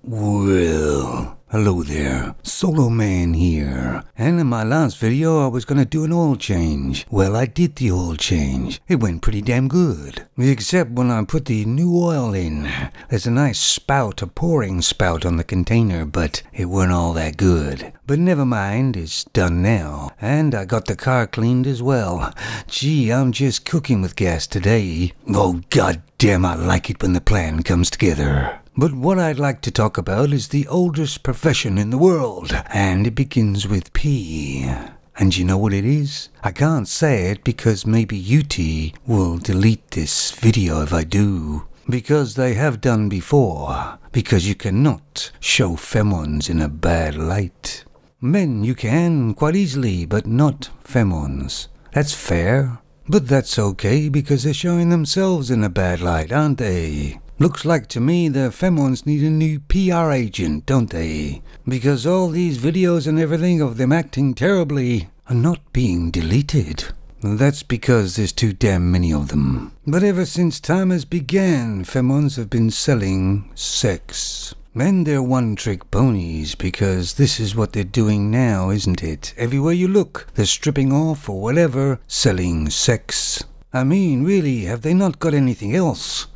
Well, hello there, Solo Man here, and in my last video I was gonna do an oil change. Well, I did the oil change. It went pretty damn good. Except when I put the new oil in. There's a nice spout, a pouring spout on the container, but it weren't all that good. But never mind, it's done now. And I got the car cleaned as well. Gee, I'm just cooking with gas today. Oh, goddamn, I like it when the plan comes together. But what I'd like to talk about is the oldest profession in the world, and it begins with P. And you know what it is? I can't say it because maybe UT will delete this video if I do. Because they have done before. Because you cannot show femons in a bad light. Men you can, quite easily, but not femons. That's fair. But that's okay because they're showing themselves in a bad light, aren't they? Looks like to me the femons need a new PR agent, don't they? Because all these videos and everything of them acting terribly are not being deleted. That's because there's too damn many of them. But ever since time has began, femons have been selling sex. And they're one-trick ponies, because this is what they're doing now, isn't it? Everywhere you look, they're stripping off or whatever, selling sex. I mean, really, have they not got anything else?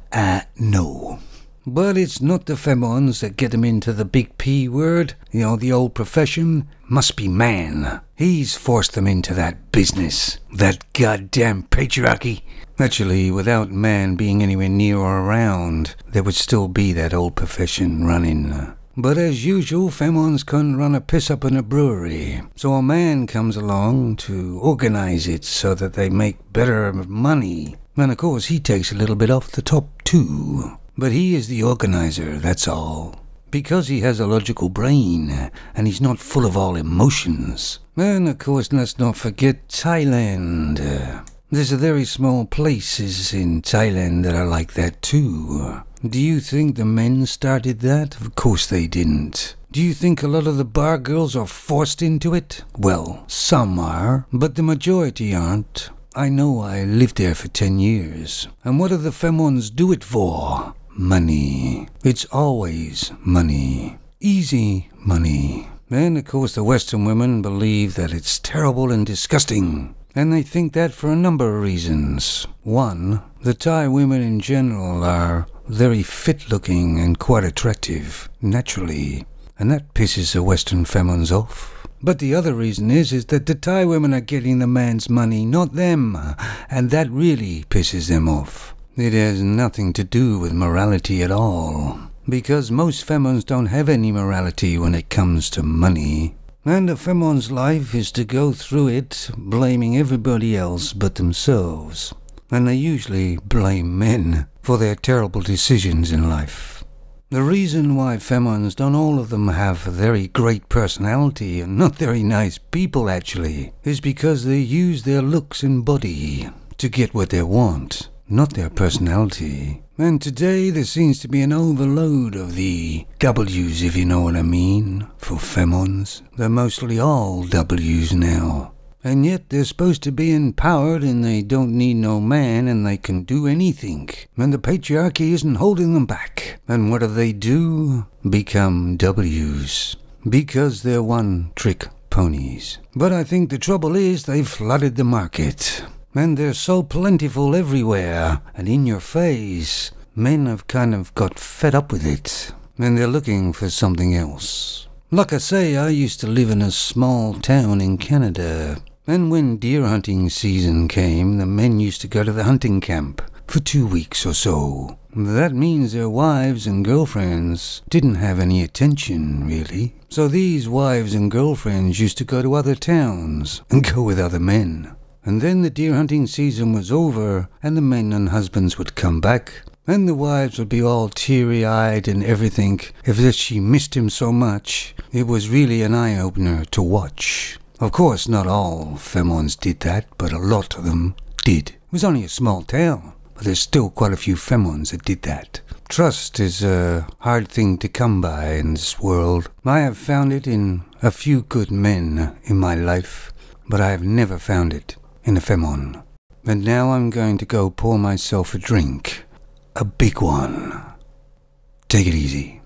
No. But it's not the femons that get them into the big P word, you know, the old profession. Must be man. He's forced them into that business. That goddamn patriarchy. Actually, without man being anywhere near or around, there would still be that old profession running. But as usual, femons couldn't run a piss up in a brewery. So a man comes along to organize it so that they make better money. And of course, he takes a little bit off the top too. But he is the organizer, that's all. Because he has a logical brain, and he's not full of all emotions. And of course, let's not forget Thailand. There's a very small places in Thailand that are like that too. Do you think the men started that? Of course they didn't. Do you think a lot of the bar girls are forced into it? Well, some are, but the majority aren't. I know, I lived there for 10 years. And what do the femons do it for? Money. It's always money. Easy money. And of course the Western women believe that it's terrible and disgusting. And they think that for a number of reasons. One, the Thai women in general are very fit looking and quite attractive, naturally. And that pisses the Western femons off. But the other reason is that the Thai women are getting the man's money, not them. And that really pisses them off. It has nothing to do with morality at all. Because most femons don't have any morality when it comes to money. And a femon's life is to go through it, blaming everybody else but themselves. And they usually blame men for their terrible decisions in life. The reason why femons don't all of them have a very great personality and not very nice people actually, is because they use their looks and body to get what they want, not their personality. And today there seems to be an overload of the W's, if you know what I mean, for femons. They're mostly all W's now. And yet they're supposed to be empowered and they don't need no man and they can do anything. And the patriarchy isn't holding them back. And what do? Become W's. Because they're one-trick ponies. But I think the trouble is they've flooded the market. And they're so plentiful everywhere and in your face. Men have kind of got fed up with it. And they're looking for something else. Like I say, I used to live in a small town in Canada. And when deer hunting season came, the men used to go to the hunting camp for 2 weeks or so. That means their wives and girlfriends didn't have any attention, really. So these wives and girlfriends used to go to other towns and go with other men. And then the deer hunting season was over, and the men and husbands would come back. And the wives would be all teary-eyed and everything, if she missed him so much. It was really an eye-opener to watch. Of course, not all femons did that, but a lot of them did. It was only a small town, but there's still quite a few femons that did that. Trust is a hard thing to come by in this world. I have found it in a few good men in my life, but I have never found it in a femon. And now I'm going to go pour myself a drink. A big one. Take it easy.